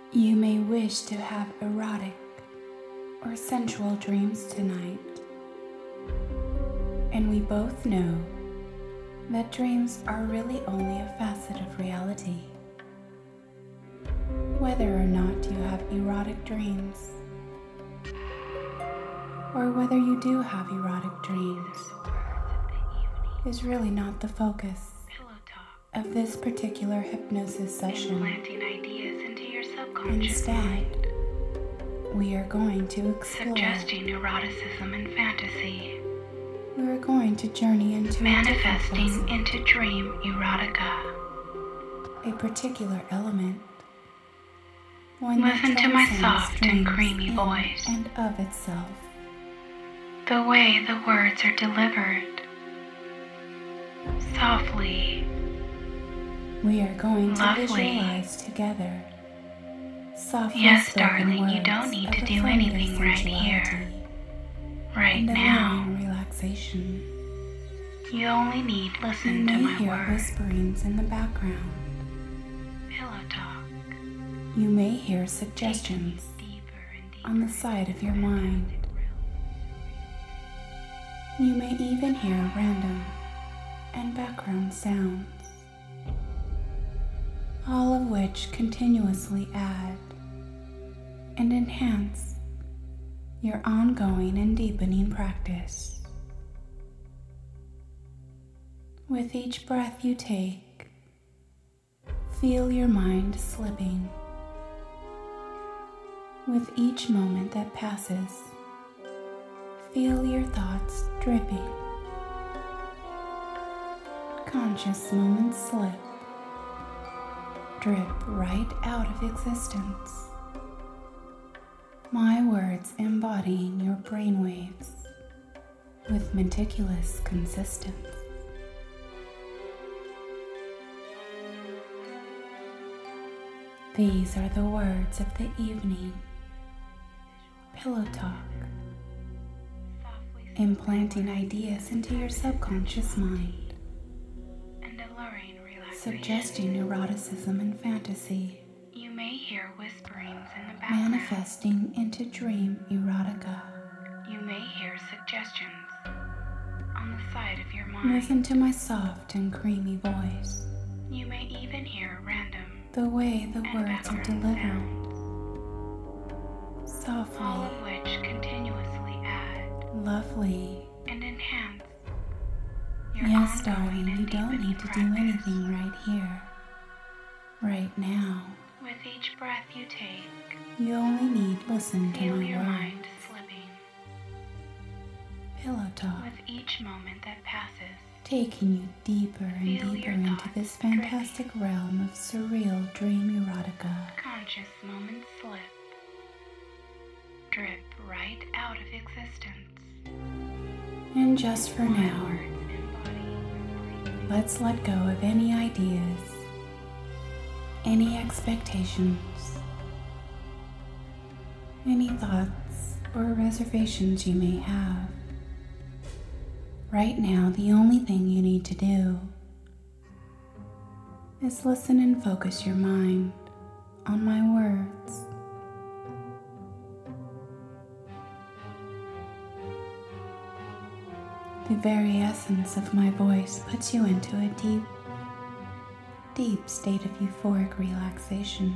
You may wish to have erotic or sensual dreams tonight, and we both know that dreams are really only a facet of reality. Whether or not you have erotic dreams, or whether you do have erotic dreams, is really not the focus of this particular hypnosis session. Implanting ideas into your subconscious Instead, mind, we are going to explore. suggesting eroticism and fantasy, We are going to journey into manifesting into dream erotica. a particular element. One Listen that to my transcends soft and dreams creamy in voice. and of itself. The way the words are delivered, softly, We are going to Lovely. visualize together softly Yes, spoken darling, you words don't need of to do affirmative anything right here, sensuality right and now. alluring relaxation. You only need You listen to may my hear words. whisperings in the background. Pillow talk. You may hear Taking suggestions you deeper and deeper on the side of your mind. You may even hear random and background sounds, all of which continuously add and enhance your ongoing and deepening practice. With each breath you take, feel your mind slipping. With each moment that passes, feel your thoughts dripping. Conscious moments slip, drip right out of existence. My words embodying your brainwaves with meticulous consistency. These are the words of the evening. Pillow talk. Implanting ideas into your subconscious mind, and alluring relaxation. suggesting eroticism and fantasy, You may hear whisperings in the background. manifesting into dream erotica. You may hear suggestions on the side of your mind. Listen to my soft and creamy voice, You may even hear random the way the and words are background delivered, sounds, all softly, of which continuously add lovely. and enhance your Yes, ongoing darling, and you don't deepening need to do practice. anything right here, right now. With each breath you take, You only need listen to feel my your mind words. slipping. Pillow talk. With each moment that passes, Taking you deeper and Feel deeper your into thoughts this fantastic realm of surreal dream erotica. conscious moments slip, drip right out of existence. And just for My now, words embody let's let go of any ideas, any expectations, any thoughts or reservations you may have. Right now, the only thing you need to do is listen and focus your mind on my words. The very essence of my voice puts you into a deep, deep state of euphoric relaxation,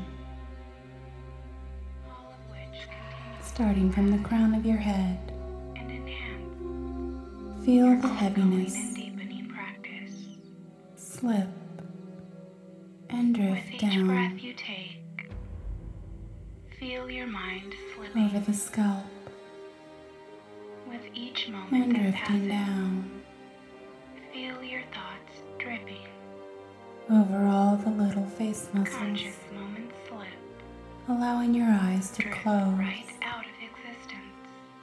all of which continues starting from the crown of your head. and enhance Feel your the ongoing heaviness and deepening practice. slip and With drift each breath down you take, feel your mind slipping. over the scalp With each and moment that drifting passes, down feel your thoughts dripping. over all the little face muscles, Conscious moments slip, allowing your eyes to drip close, right out of existence.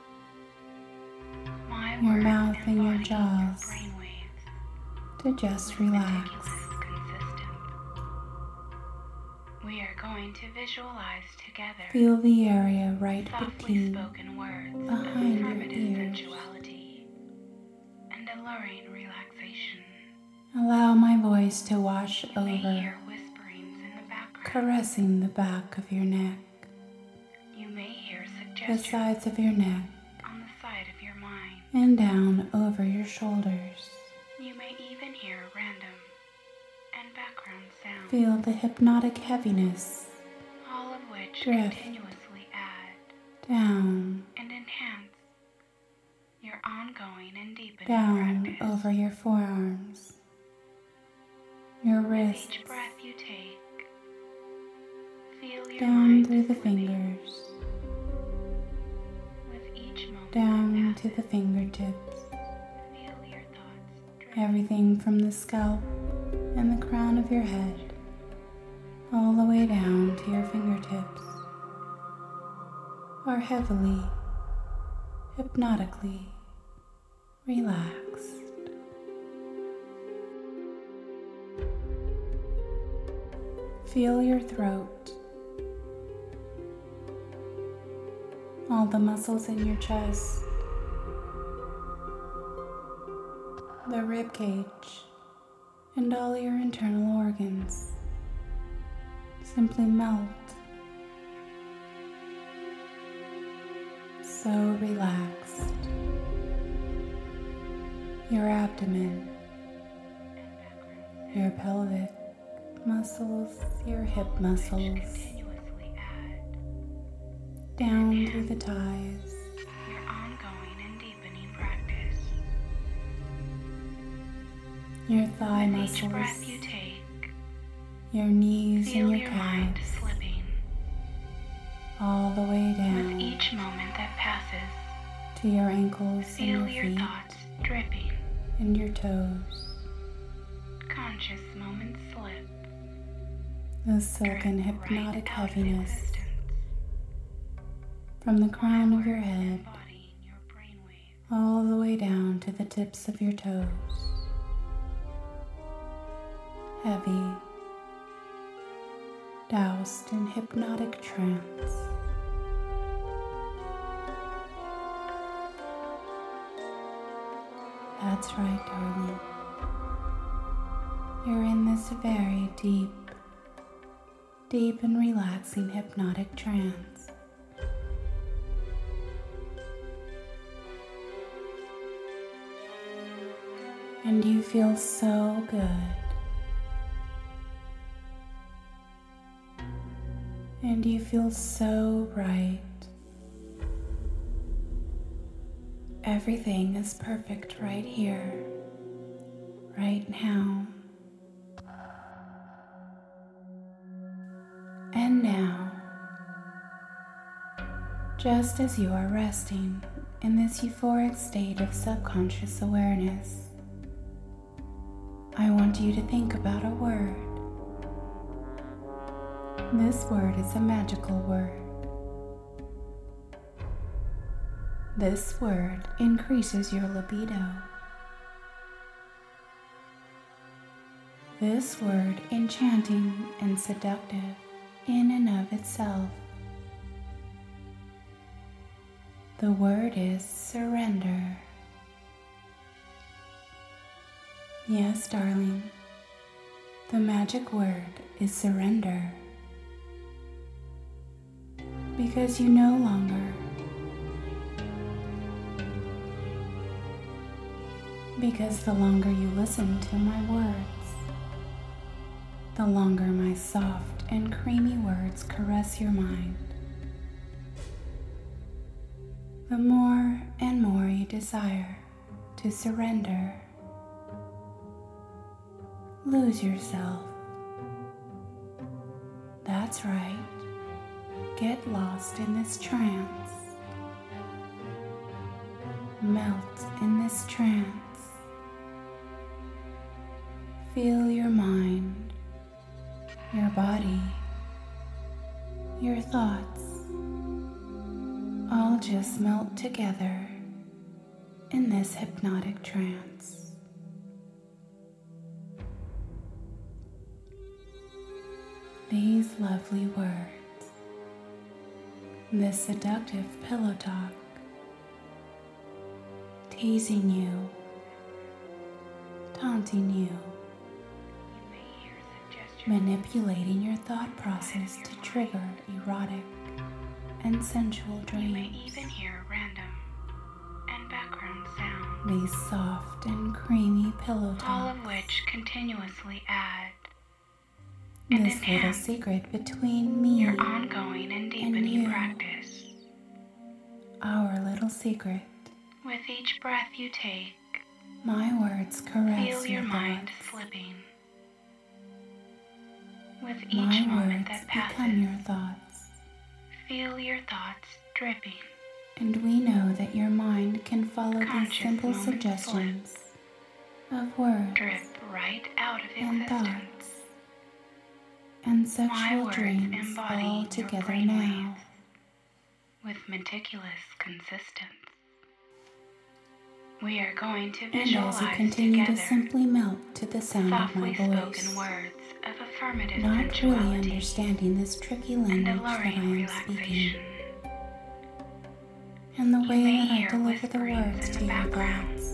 My your words mouth and your embody jaws brainwaves to just with relax. meticulous consistency. We are going to visualize together Feel the area right softly between spoken words of behind your affirmative ears. sensuality and alluring relaxation. Allow my voice to wash You may over, hear whisperings in the background. caressing the back of your neck, You may hear the suggestions sides of your neck, on the side of your mind. and down over your shoulders. You may even hear random and background sounds, Feel the hypnotic heaviness all of which drift continuously add down, and enhance your ongoing and deepening down practice. over your forearms, your With wrists, each breath you take, feel your down mind through the slipping. fingers, With each moment down that to the passes, fingertips, feel your thoughts drift. everything from the scalp and the crown of your head, all the way down to your fingertips, are heavily, hypnotically relaxed. Feel your throat, all the muscles in your chest, the rib cage, and all your internal organs simply melt. So relaxed. Your abdomen, your pelvic muscles, your hip Which muscles, continuously add down through the thighs, your ongoing and deepening practice. your thigh With each breath muscles, you take, your knees feel and your your mind calves, slipping. all the way With down each moment that passes, to your ankles and feel your your feet thoughts dripping. and your toes. Conscious moments slip. The silken drift hypnotic right out of heaviness existence. from the crown of your Forward head embodying your brainwaves. all the way down to the tips of your toes. Heavy, doused in hypnotic trance. That's right, darling. You're in this very deep and relaxing hypnotic trance. And you feel so good. And you feel so right. Everything is perfect right here, right now. And now, just as you are resting in this euphoric state of subconscious awareness, I want you to think about a word. This word is a magical word. This word increases your libido. This word enchanting and seductive in and of itself. The word is surrender. Yes, darling, the magic word is surrender. Because you no longer Because the longer you listen to my words, the longer my soft and creamy words caress your mind, the more and more you desire to surrender. Lose yourself. That's right. Get lost in this trance. Melt in this trance. Feel your mind, your body, your thoughts, all just melt together in this hypnotic trance. These lovely words, this seductive pillow talk, teasing you, taunting you, You may hear suggestions manipulating your thought process to trigger erotic and sensual You may dreams. even hear random and background sounds, These soft and creamy pillow all talks. of which continuously add and This little enhance secret between me your ongoing and deepening you. practice. Our little secret. With each breath you take, My words caress feel your mind thoughts. slipping. With each My moment words that become passes, your thoughts. feel your thoughts dripping. And we know that your mind can follow these Conscious simple moments suggestions of words Drip right out of and existence. thoughts and My sexual words dreams embody all your together brainwaves now. with meticulous consistence. We are going to And visualize as you continue together to simply melt to the sound of my softly spoken voice, words of affirmative not really sensuality understanding this tricky and language that I alluring am speaking, relaxation. and the You way may that I hear deliver the whisperings words in to the your background. thoughts.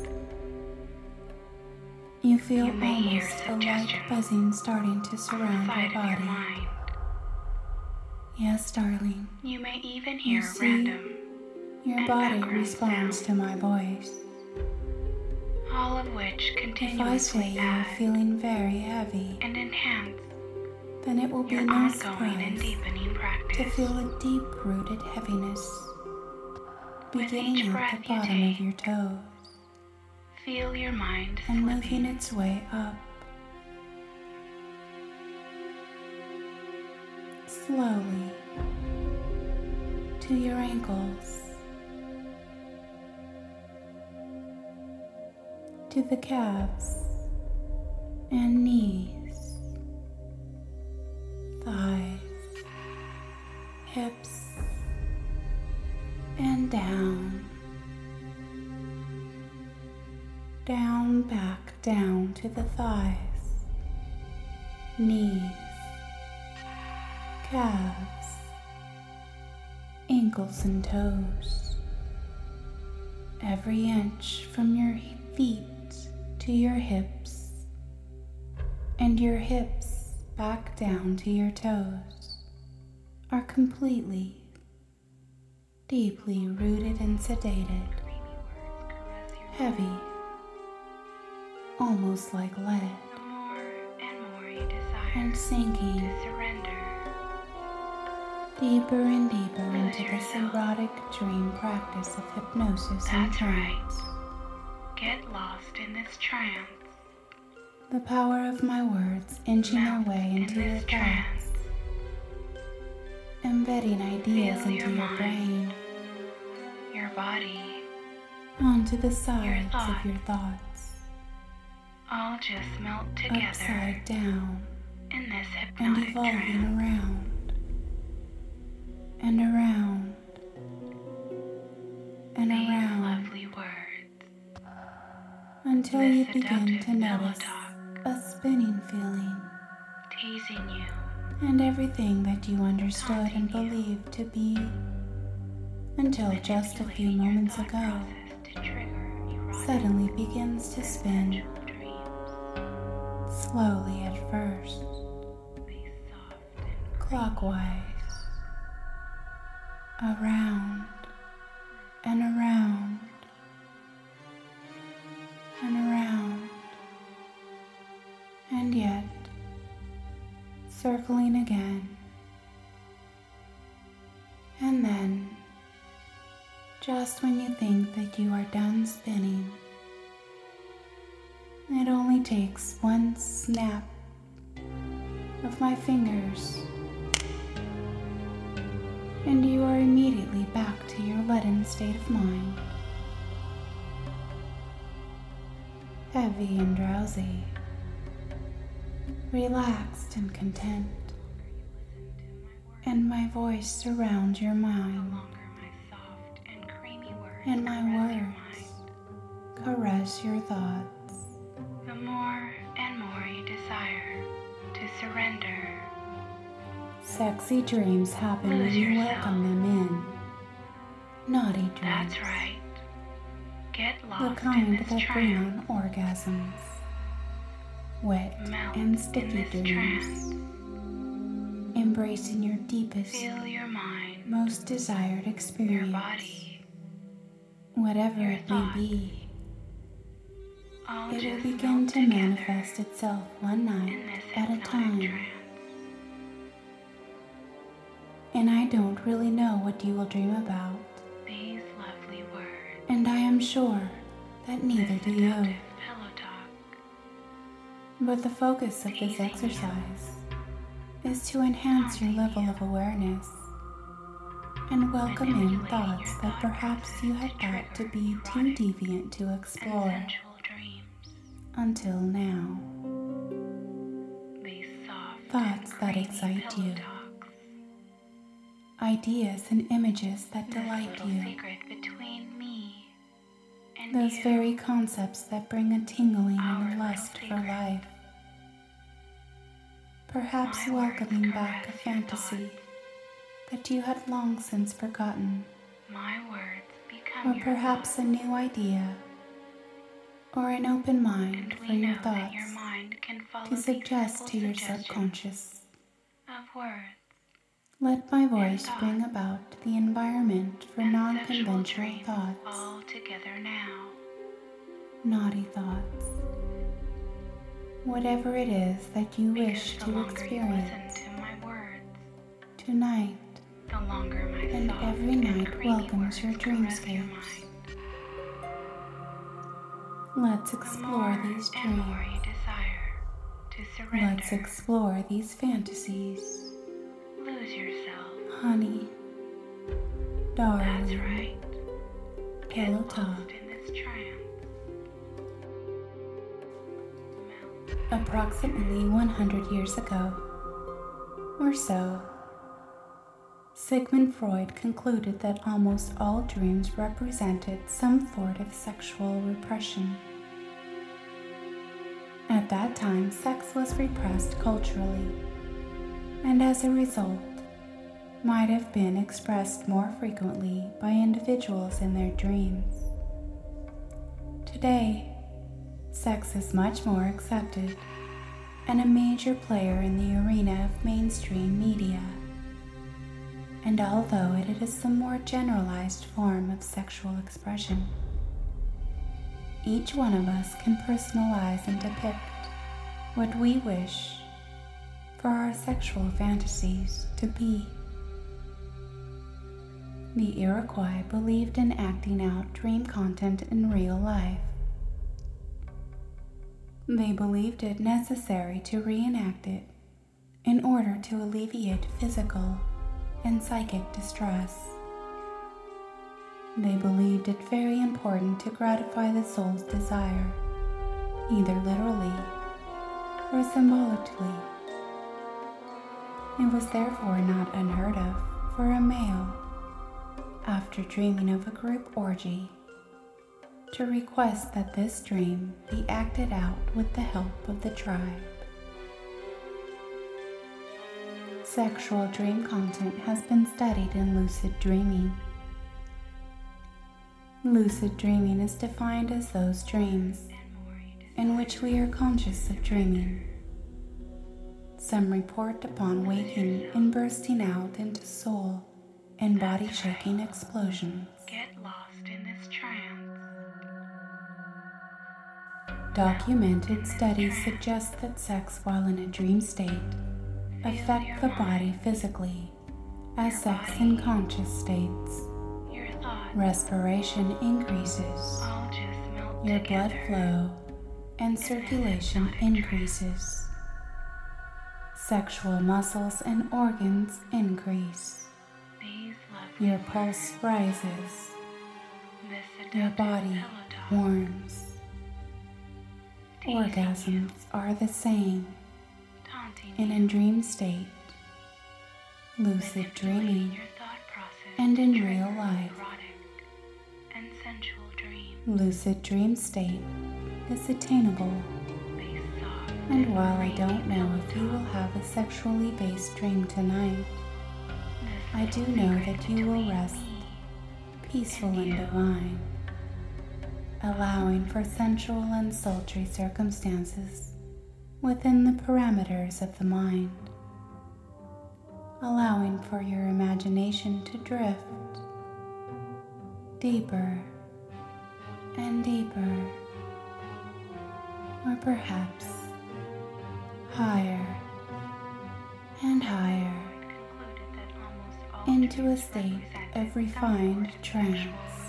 You feel You may hear almost a light suggestions buzzing starting to on the surround side your of your body. mind. Yes, darling, You may even You hear see, random your and body background responds sounds, to my voice. all of which If I say continuously you are add feeling very heavy, and enhance then it will be your no ongoing and surprise deepening to practice. feel a deep-rooted heaviness With beginning each at breath the you bottom of take, your toes feel your mind and moving slipping. its way up. Slowly to your ankles, to the calves and knees, thighs, hips, and down, back down to the thighs, knees, calves, ankles and toes, every inch from your feet to your hips, and your hips back down to your toes are completely, deeply rooted and sedated, heavy, almost like lead, The more and more you desire and sinking to surrender, deeper and deeper Lose into this yourself. erotic dream practice of hypnosis and That's right. trance. Get lost in this trance. The power of my words inching their Melt way in into your this thoughts, trance. embedding ideas Feel into your your mind. brain, Your body onto the sides of thoughts. your thoughts, all just melt together upside down, in this and hypnotic evolving trance. around and around and These around lovely words, until this you begin seductive to pillow notice talk, a spinning feeling, teasing you, and everything that you understood and Taunting you. believed to be until just a few manipulating your moments thought ago process to trigger erotic suddenly begins to and spin, sensual dreams. slowly at first, These soft and clockwise, around and around and around, and yet circling again, and then just when you think that you are done spinning, it only takes one snap of my fingers, and you are immediately back to your leaden state of mind, heavy and drowsy, relaxed and content, and my voice surrounds your mind, longer my soft and creamy words and my caress your words mind. caress your thoughts. The more and more you desire to surrender, Sexy dreams happen when Lose you yourself. welcome them in. Naughty dreams. that's right. Get The lost in kind this that bring trance. on orgasms. wet Melt and in sticky this trance. dreams, embracing your deepest, Feel your mind, most desired your experience, body, whatever your it may thoughts, be. all It will just begin melt to together manifest itself one night in this at a hypnotic time. trance. And I don't really know what you will dream about, These lovely words, and I am sure that neither this do you. seductive pillow talk, But the focus of this teasing you, exercise is to enhance your taunting level you, of awareness and welcome in manipulating thoughts your that thought perhaps process you to had thought to trigger be too erotic deviant to and explore sensual dreams. until now. These soft Thoughts and that creamy excite pillow you. talks. Ideas and images that This delight little you. secret between me and Those you. very concepts that bring a tingling Our and a little lust for secret. life. Perhaps My words welcoming back a caress your fantasy thoughts. that you had long since forgotten, My words become or your perhaps a thoughts. new idea, or an open mind And for we your know that your thoughts mind can follow to these suggest simple to your suggestions subconscious. of words Let my voice thoughts bring about the environment for and sexual non-conventional dreams thoughts, all together now. naughty thoughts. Whatever it is that you wish Because the to longer you experience listen to my words, tonight the longer my and soft every and night creamy welcomes your words caress your dreamscapes. mind. Let's The explore more these and more you dreams. desire to surrender, Let's explore these fantasies. lose yourself. Honey, That's darling, right. Get pillow lost talk. in this trance. Melt. Approximately 100 years ago, or so, Sigmund Freud concluded that almost all dreams represented some sort of sexual repression. At that time, sex was repressed culturally, and as a result, might have been expressed more frequently by individuals in their dreams. Today, sex is much more accepted and a major player in the arena of mainstream media. And although it is a more generalized form of sexual expression, each one of us can personalize and depict what we wish for our sexual fantasies to be. The Iroquois believed in acting out dream content in real life. They believed it necessary to reenact it in order to alleviate physical and psychic distress. They believed it very important to gratify the soul's desire, either literally or symbolically. It was therefore not unheard of for a male, after dreaming of a group orgy, to request that this dream be acted out with the help of the tribe. Sexual dream content has been studied in lucid dreaming. Lucid dreaming is defined as those dreams in which we are conscious of dreaming. Some report upon waking and bursting out into soul and body-shaking explosions. Get lost in this trance. Documented studies suggest that sex while in a dream state affect the body physically as sex in conscious states. Your thoughts Respiration increases, all just melt your together. blood flow and circulation increases. Sexual muscles and organs increase. These lovely Your pulse rises, this your seductive body pillow talk, warms. teasing you, Orgasms are the same taunting in you, a dream state, lucid manipulating dreaming, your thought process and to in trigger real life. erotic and sensual dreams. Lucid dream state is attainable, These soft and while I don't creamy know pillow if you will talk, have a sexually based dream tonight, this I do little know secret that you will between rest me peaceful and and you. divine, allowing for sensual and sultry circumstances within the parameters of the mind, allowing for your imagination to drift deeper and deeper, or perhaps higher and higher, into a state of refined trance.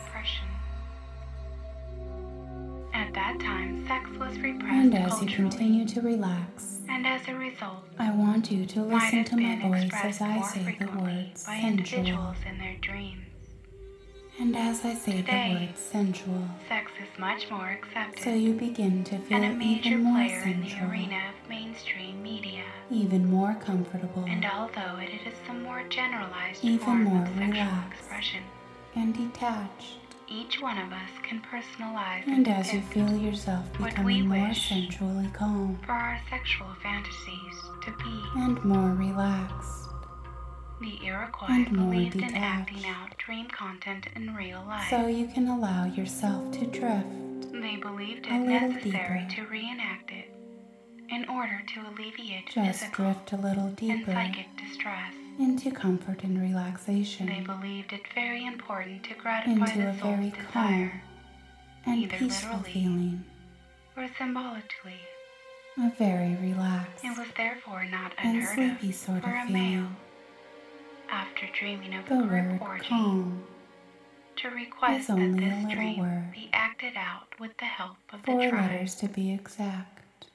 At that time, sex was repressed And as you culturally, continue to relax, and as a result, I want you to might listen have to my been voice expressed as I more say the frequently word by sensual. individuals in their dreams. And as I say the Today, word sensual, sex is much more accepted so you begin to feel and a major even more player in the sensual, arena of mainstream media. even more comfortable, And although it is a more generalized even form more of sexual relaxed, expression, and detached. each one of us can personalize And and as you depict feel yourself what becoming we more wish sensually calm for our sexual fantasies to be. and more relaxed, The Iroquois and more believed in detached. acting out dream content in real life. so you can allow yourself to drift They believed a it little necessary deeper. to reenact it in order to alleviate Just physical drift a little and deeper psychic distress. into comfort and They relaxation, believed it very important to gratify into the a very soul's calm desire, and either peaceful literally feeling, or symbolically. a very relaxed It was therefore not and unheard sleepy of sort for of a male, feeling. after dreaming of The a group word orgy, calm to request is that only a this little dream word, be acted out with the help of the 4 tribe. letters to be exact,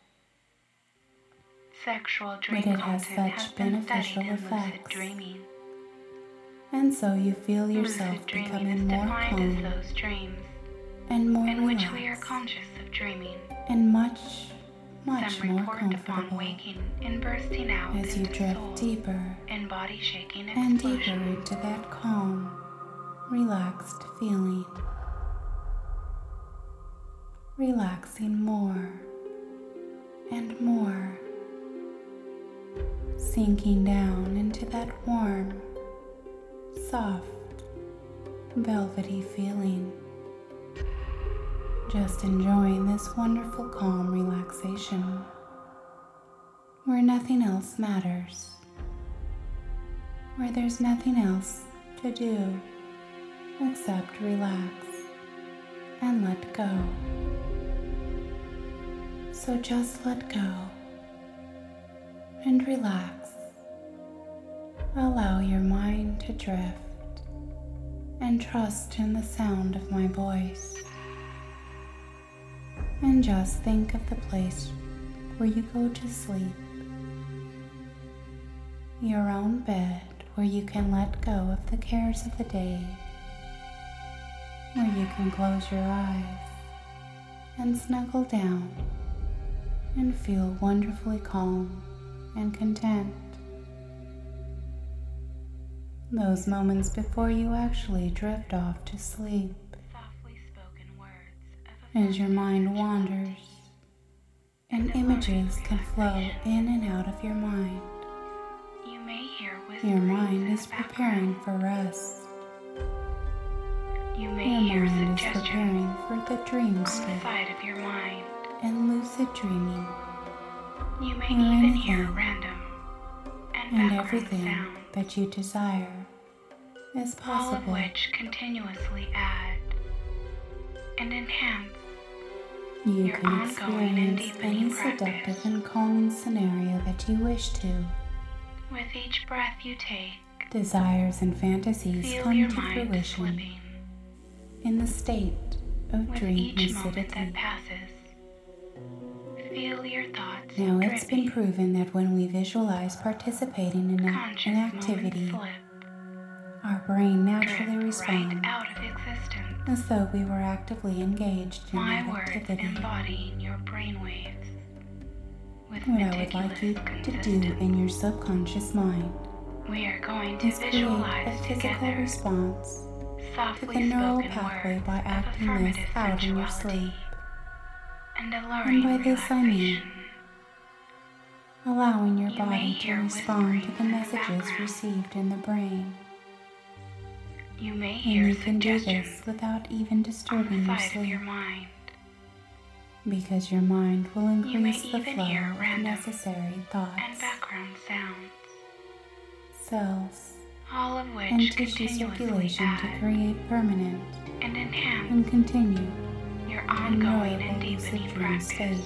Sexual dream but it has content has such been beneficial studied in lucid effects. dreaming. And so you feel yourself Lucid dreaming becoming is more defined calm as those dreams and more in which we are relaxed conscious of dreaming. and much Some more report upon comfortable waking and bursting out as you into drift soul deeper and body shaking and deeper explosion. into that calm, relaxed feeling. Relaxing more and more, sinking down into that warm, soft, velvety feeling. Just enjoying this wonderful calm relaxation where nothing else matters, where there's nothing else to do except relax and let go. So just let go and relax. Allow your mind to drift and trust in the sound of my voice. And just think of the place where you go to sleep. Your own bed where you can let go of the cares of the day, where you can close your eyes and snuggle down and feel wonderfully calm and content. Those moments before you actually drift off to sleep, Softly spoken words of as your mind wanders and images can flow in and out of your mind. you may hear whisperings Your in mind the is preparing background. for rest. You may Your hear mind is suggestions preparing for the dream on the state side of your mind. and lucid dreaming, You may or even hear anything random and and background everything sounds, that you desire is all of possible. which continuously add and enhance You your can ongoing and experience deepening any practice. seductive and calming scenario that you wish to. With each breath you take, Desires and fantasies feel come your to mind fruition slipping. in the state of With dream each moment lucidity. that passes, feel your thoughts Now it's been dripping. proven that when we visualize participating in an Conscious activity, moments our brain slip, naturally drift responds right out of existence. as though we were actively engaged in My that words activity. embodying your brainwaves with What I would like you meticulous to do consistence. in your subconscious mind We are going to is create a visualize physical together response to softly the neural spoken pathway words by of acting this affirmative out in your sensuality sleep. and And alluring by this I mean relaxation. allowing your You body may to hear respond to the whisperings in the messages background. received in the brain. You may And hear you can do suggestions this without even on disturbing the your side of your sleep. mind. because your mind will You may increase the even flow hear of random necessary and thoughts, background sounds, cells, all of and which tissue continuously circulation to add create permanent and enhance and continue your ongoing and enjoyable deepening lucid dream practice. states.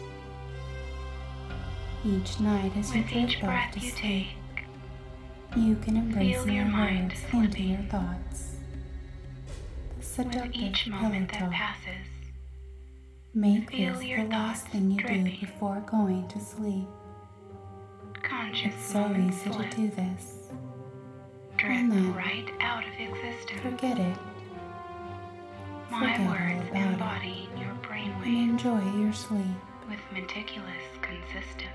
Each night as you With each drift off breath to you sleep, take, you can embrace feel your my mind words into slipping. your thoughts. The With seductive each pillow moment that talk. passes, Make feel this your the last thoughts thing you dripping. do before going to sleep. Conscious It's so moments easy to slip, do this. drift And then right out of existence. Forget it. My Forget all words about it embody your and brainwaves enjoy your sleep. with meticulous consistence.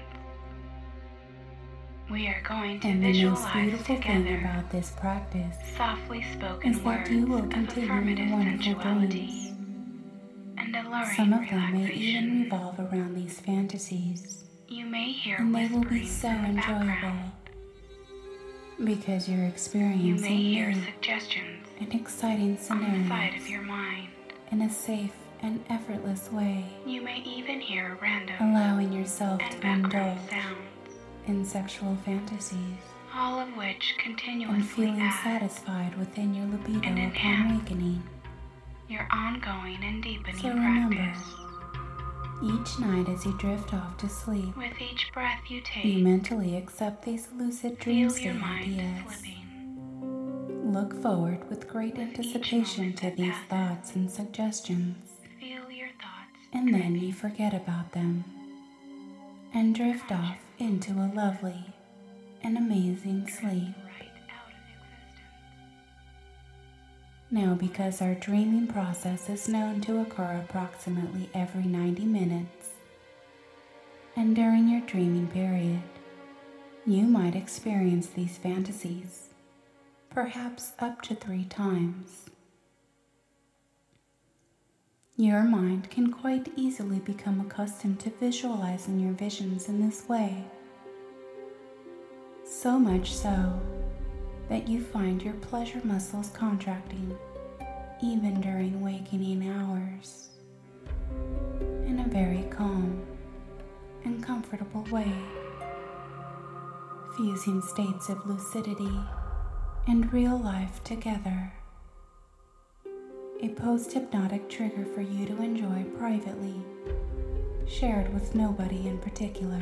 We are going to And the most visualize beautiful thing together about this practice softly spoken is that words you will of continue affirmative your wonderful sensuality dreams. and alluring Some of them may even relaxation. revolve around these fantasies, You may hear and they will be whisperings so in the enjoyable background. because you're You experiencing may hear new suggestions and exciting on the side of scenarios your mind. in a safe and effortless way, You may even hear random allowing yourself and to background indulge sounds, in sexual fantasies all of which and continuously feeling add satisfied within your libido and upon enhance awakening. your ongoing and deepening So remember, practice. each night as you drift off to sleep, With each breath you you take, mentally accept these lucid dream feel your state mind ideas. slipping. Look forward with great With each anticipation moment to that these passes, thoughts and suggestions, feel your thoughts and then dripping. you forget about them and drift off into a lovely and amazing sleep. Right out of existence. Now, because our dreaming process is known to occur approximately every 90 minutes, and during your dreaming period, you might experience these fantasies, perhaps up to 3 times. Your mind can quite easily become accustomed to visualizing your visions in this way, so much so that you find your pleasure muscles contracting even during awakening hours in a very calm and comfortable way, fusing states of lucidity and real life together. A post-hypnotic trigger for you to enjoy privately, shared with nobody in particular.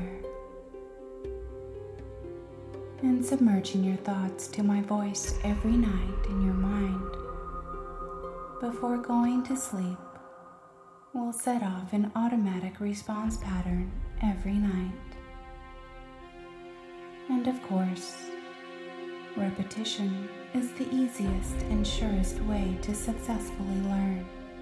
And submerging your thoughts to my voice every night in your mind before going to sleep will set off an automatic response pattern every night. And of course, repetition is the easiest and surest way to successfully learn.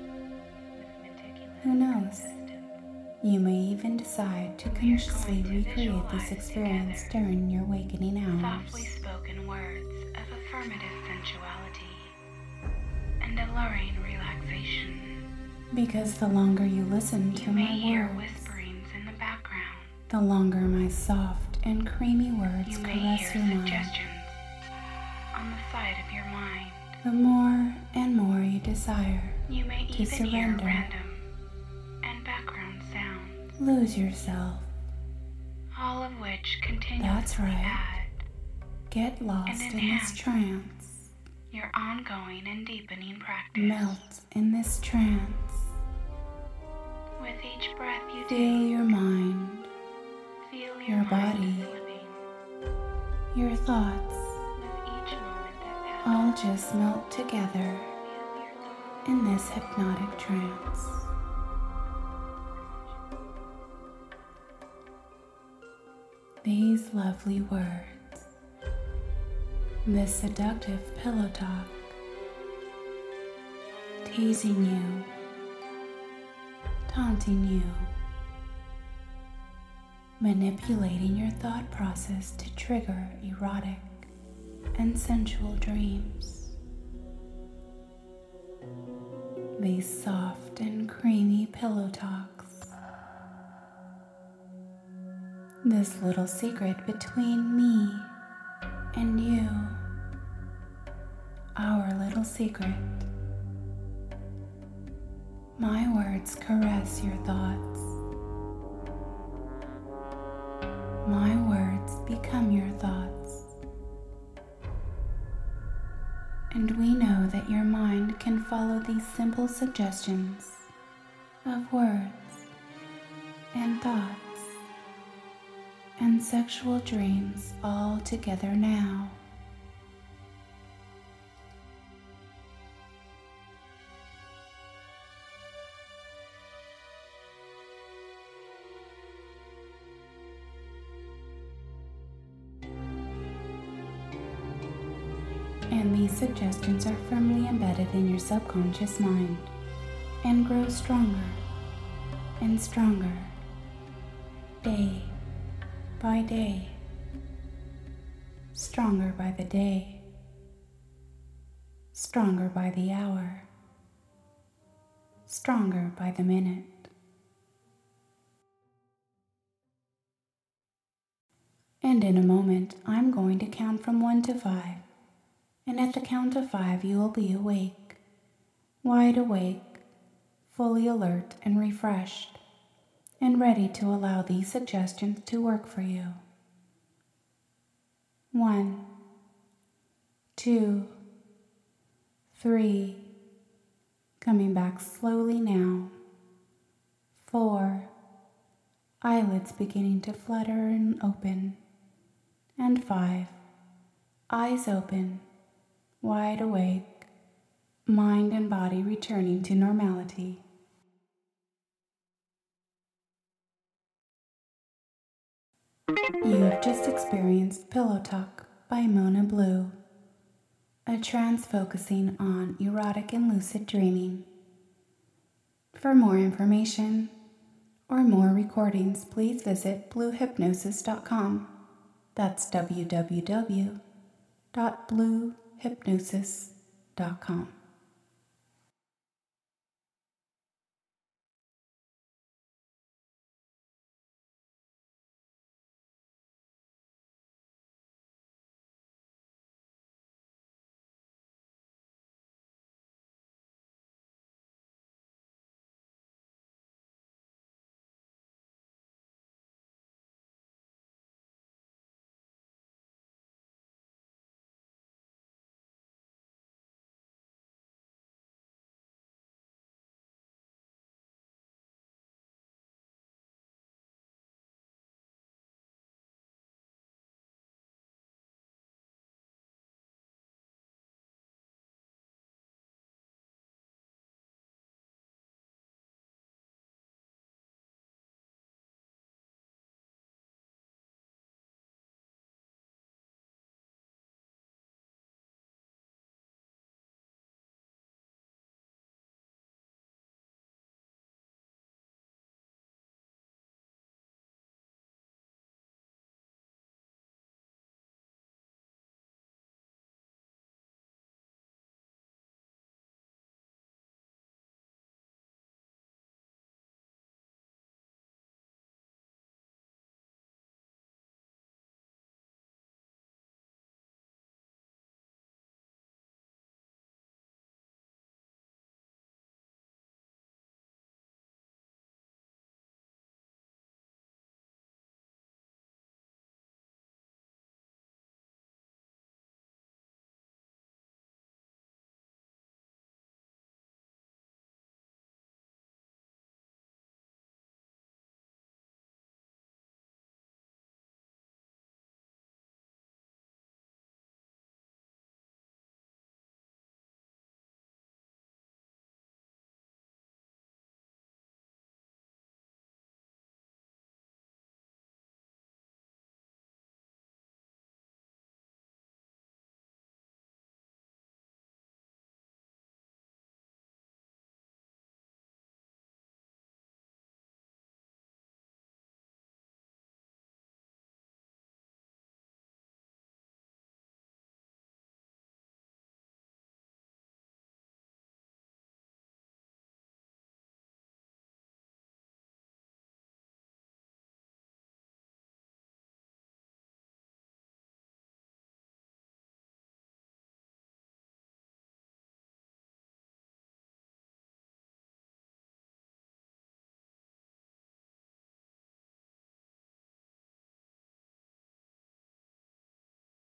Who knows? You may even decide to consciously recreate this experience during your awakening hours. Softly spoken words of affirmative sensuality and alluring relaxation. Because the longer you listen to You may my hear words, whisperings in the background. the longer my soft and creamy words You may caress hear your mind, suggestions on the side of your mind. the more and more you desire You may to even hear surrender. random and background sounds, Lose yourself. all of which continuously That's right. add Get lost in this enhance. trance. your ongoing and deepening practice. Melt in this trance. With each breath you Feel take, your mind, feel your mind body, slipping. your thoughts, With each moment that passes, all just melt together feel your thoughts. in this hypnotic trance. These lovely words, this seductive pillow talk, teasing you, taunting you, manipulating your thought process to trigger erotic and sensual dreams. These soft and creamy pillow talks. This little secret between me and you. Our little secret. My words caress your thoughts. My words become your thoughts. And we know that your mind can follow these simple suggestions of words and thoughts and sexual dreams all together now. And these suggestions are firmly embedded in your subconscious mind and grow stronger and stronger day by day, stronger by the day, stronger by the hour, stronger by the minute. And in a moment, I'm going to count from 1 to 5. And at the count of 5, you will be awake, wide awake, fully alert and refreshed, and ready to allow these suggestions to work for you. 1, 2, 3, coming back slowly now. 4, eyelids beginning to flutter and open. And 5, eyes open, wide awake, mind and body returning to normality. You have just experienced Pillow Talk by Mona Blue, a trance focusing on erotic and lucid dreaming. For more information or more recordings, please visit bluehypnosis.com. That's www.bluehypnosis.com.